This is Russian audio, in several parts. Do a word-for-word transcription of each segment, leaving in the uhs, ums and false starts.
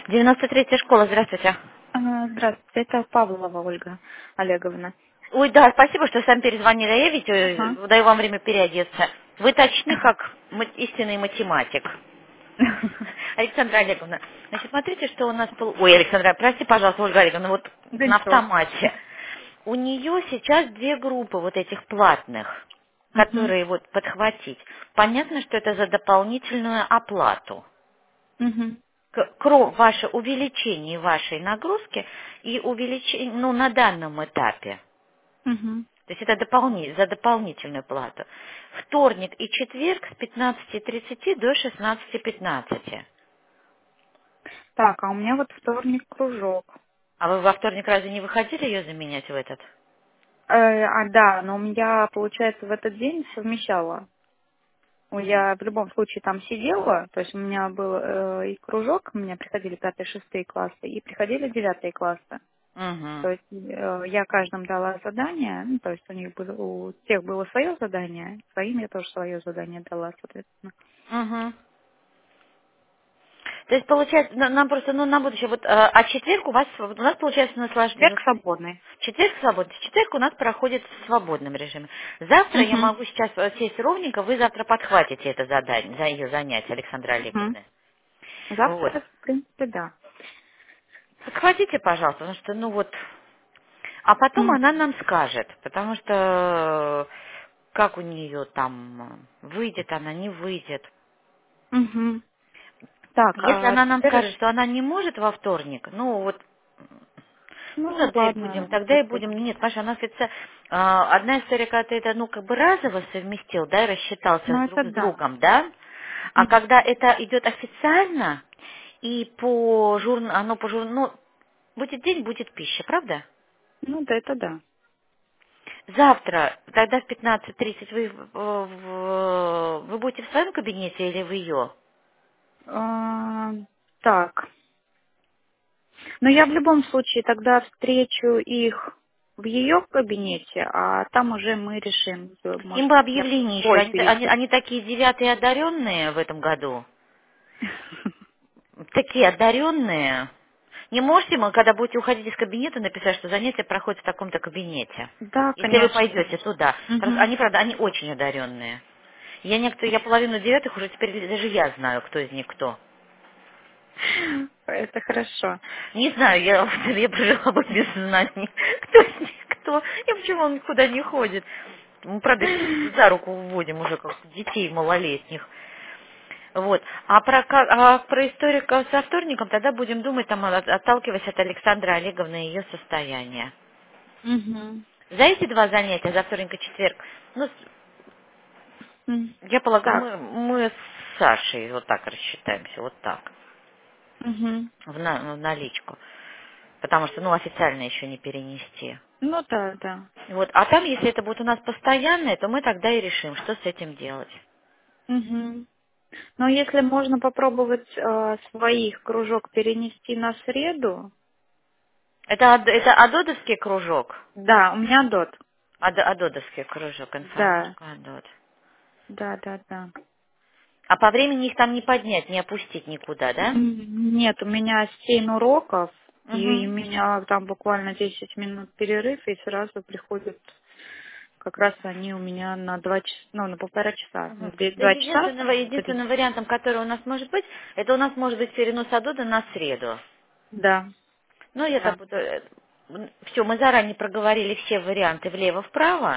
девяносто третья школа, здравствуйте. А, Здравствуйте, это Павлова Ольга Олеговна. Ой, да, спасибо, что сами перезвонили. А я ведь Ага. э, даю вам время переодеться. Вы точны, как ма- истинный математик. Александра Олеговна, значит, смотрите, что у нас... пол- Ой, Александра, прости, пожалуйста, Ольга Олеговна, вот Да на ничего. автомате. У нее сейчас две группы вот этих платных, Мгм. которые вот подхватить. Понятно, что это за дополнительную оплату. Мгм. К- кро- ваше увеличение вашей нагрузки и увеличение, ну, на данном этапе. Мгм. То есть это дополни- за дополнительную плату. Вторник и четверг с пятнадцати тридцати до шестнадцати пятнадцати. Так, а у меня вот вторник кружок. А вы во вторник разве не выходили ее заменять в этот? Э, а, да, но у меня, получается, в этот день совмещала. Ну, Мгм. Я в любом случае там сидела, то есть у меня был э, и кружок, у меня приходили пятые, шестые классы, и приходили девятые классы. Угу. То есть э, я каждому дала задание, ну, то есть у них было, у всех было свое задание, своим я тоже свое задание дала, соответственно. Угу. То есть получается, на- нам просто, ну, на будущее, вот, э, а четверг у вас, вот у нас получается Четверг наслаждение. свободный. Четверг свободный. Четверг у нас проходит в свободном режиме. Завтра я Угу. могу сейчас э, сесть ровненько, вы завтра подхватите это задание, за ее занятие, Александра Угу. Олеговна. Вот. Завтра, в принципе, да. Подхватите, пожалуйста, потому что, ну вот, а потом Угу. она нам скажет, потому что э, как у нее там, э, выйдет она, не выйдет. Угу. Так, Если а она нам теперь, скажет, что она не может во вторник, ну вот, ну ну тогда и будем, ладно, тогда и если... будем. Нет, Паша, у нас это а, одна история, когда ты это, ну, как бы разово совместил, да, и рассчитался Ну с это друг с да. другом, да, а Мгм. когда это идет официально и по журн, оно по журн, ну, будет день, будет пища, правда? Ну да, это да. Завтра, тогда в пятнадцать тридцать вы, в- в- вы будете в своем кабинете или в ее? А, так, но я в любом случае тогда встречу их в ее кабинете, а там уже мы решим, э, Им может, бы я в объявление еще. свой Они, они, перейти. они такие девятые одаренные в этом году. Такие одаренные. Не можете мы, когда будете уходить из кабинета, написать, что занятие проходит в таком-то кабинете? Да, Если вы конечно, пойдете конечно. туда. Просто Угу. они, правда, они очень одаренные. Я некоторые, я половину девятых уже теперь даже я знаю, кто из них кто. Это хорошо. Не знаю, я, я прожила бы без знаний, кто из них кто, и почему он никуда не ходит. Мы, правда, их за руку вводим уже как детей малолетних. Вот. А про, ка- а про историю ка- со вторником тогда будем думать, там, от- отталкиваясь от Александры Олеговны и ее состояния. Угу. За эти два занятия, за вторник и четверг, ну, с- я полагаю, Так. мы, мы с Сашей вот так рассчитаемся, вот так, Угу. в, на- в наличку. Потому что, ну, официально еще не перенести. Ну да, да. Вот. А там, если это будет у нас постоянное, то мы тогда и решим, что с этим делать. Угу. Но если можно попробовать э, своих кружок перенести на среду, Это, ад- это Адодовский кружок? да, у меня дот. Ад- Адодовский кружок, Да, информатика Адод. да, да, да. А по времени их там не поднять, не опустить никуда, да? М, Нет, у меня семь уроков, и у Угу. меня там буквально десять минут перерыв, и сразу приходят, как раз они у меня на два часа, ну, на полтора часа. Мгм. Две- То есть Два часа? единственного, единственным вариантом, который у нас может быть, это у нас может быть перенос Адода на среду. Да, Ну, я так да. буду... Все, мы заранее проговорили все варианты влево-вправо.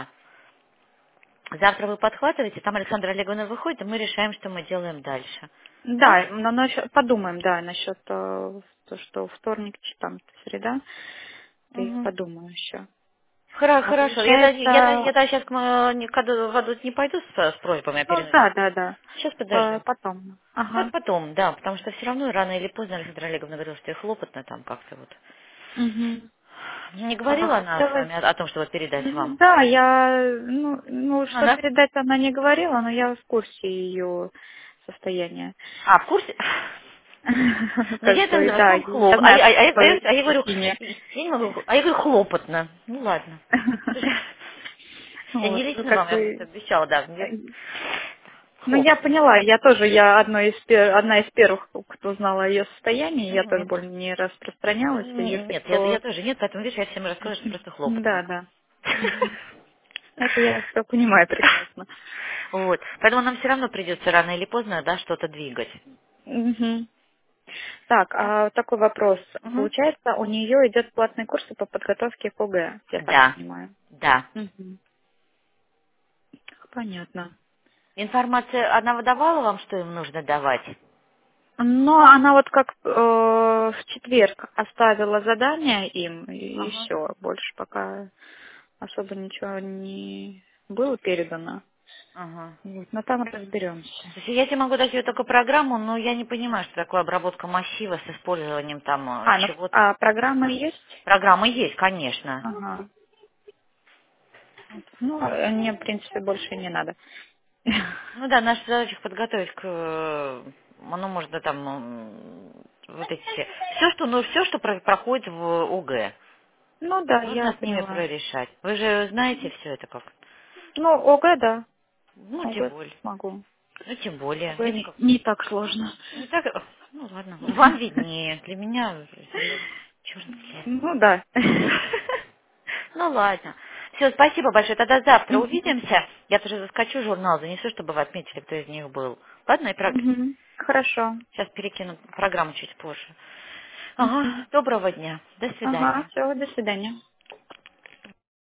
Завтра вы подхватываете, там Александра Олеговна выходит, и мы решаем, что мы делаем дальше. Да? Да, но насчет- подумаем, да, насчет э, то, что вторник, ч- там, среда, то я Угу. подумаю еще. Хоро- А Хорошо. Я, тогда- я, тогда- я получается, тогда сейчас к мо- никогда в Адот не пойду с, с просьбами о ну переносе. да, да, да, Сейчас по- подождем. потом. Как Ага. потом, да, потому что все равно рано или поздно Александра Олеговна говорила, что ей хлопотно там как-то вот. Угу. Не А, говорила она с хотелось, вами о, о том, что вот передать м, вам? да, я, ну, ну, что Она? передать она не говорила, но я в курсе ее состояния. А, в курсе? Ну, я Как это бы, называю да, словом я хлоп. А знаю, я, а я- а какое я- а я говорю, имя. я не могу, а я говорю хлопотно. Ну, ладно. Я не Вот, ну, лично вам, как я просто бы, обещала, да. э, Мне Ну, я хлопнула. поняла, я тоже, я одной из пер- одна из первых, кто знала о ее состоянии, я тоже Мгм. больше не распространялась, и Н- если Нет, я, я кто... тоже нет, поэтому, видишь, я всем рассказываю, что просто Да, хлопнула. да. Мгм. Это я все понимаю прекрасно. Вот. Поэтому нам все равно придется рано или поздно, да, что-то двигать. Мгм. Так, а такой вопрос. Мгм. Получается, у нее идет платные курсы по подготовке к ОГЭ, я так Да, понимаю. да. Мгм. Понятно. Информация, она выдавала вам, что им нужно давать? Но она вот как э, в четверг оставила задание им, и Ага. все, больше пока особо ничего не было передано. Ага. Вот, но там разберемся. То есть я тебе могу дать ее только программу, но я не понимаю, что такое обработка массива с использованием там э, А, ну, чего-то. а программа есть? Программа есть, конечно. Ага. Ну, э, мне, в принципе, больше не надо. Ну да, наша задача их подготовить к, э, ну, можно там, м, вот эти все. Все, что, ну, все, что про- проходит в ОГЭ. Ну да, я Нужно с ними поняла. прорешать. Вы же знаете все это как? Ну, ОГЭ, да. Ну, тем ОГЭ более. могу. Ну, тем более. ОГЭ Видишь, не, как? не так сложно. Не так, ох, ну ладно, вам виднее. Для меня черный лес. Ну да. Ну ладно. Все, спасибо большое. Тогда завтра Мгм. увидимся. Я тоже заскочу журнал, занесу, чтобы вы отметили, кто из них был. Ладно, и про... Мгм. Хорошо. сейчас перекину программу чуть позже. Ага, Мгм. доброго дня. До Ага, свидания. все, до свидания.